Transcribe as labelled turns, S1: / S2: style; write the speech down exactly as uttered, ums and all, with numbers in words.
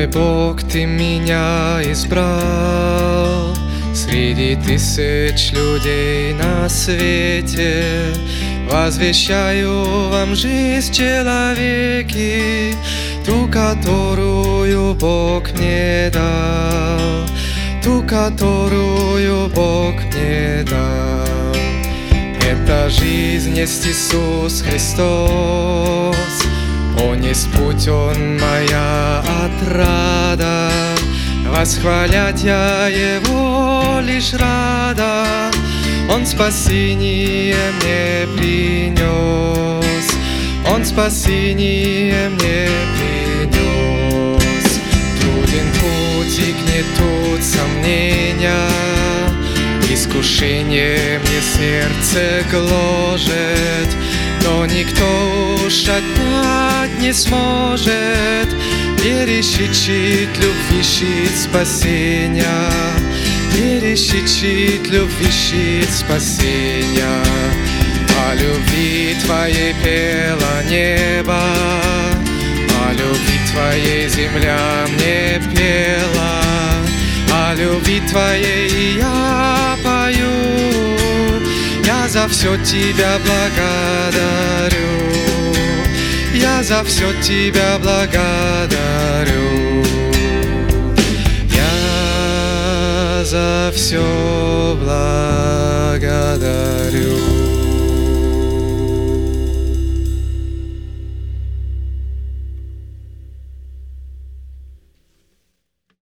S1: Мой Бог, Ты меня избрал среди тысяч людей на свете. Возвещаю вам жизнь человеки, ту, которую Бог мне дал, ту, которую Бог мне дал. Эта жизнь есть Иисус Христос, Он есть путь, Он моя отрада. Восхвалять я Его лишь рада, Он спасение мне принес, Он спасение мне принес. Труден путь и гнетут сомнения, искушение мне сердце гложет, но никто уж отнять не сможет перещит щит любви, щит спасения, перещит щит любви, щит спасения. О любви Твоей пело небо, о любви Твоей земля мне пела, о любви Твоей я пою. Я за все Тебя благодарю, я за все Тебя благодарю, я за все благодарю.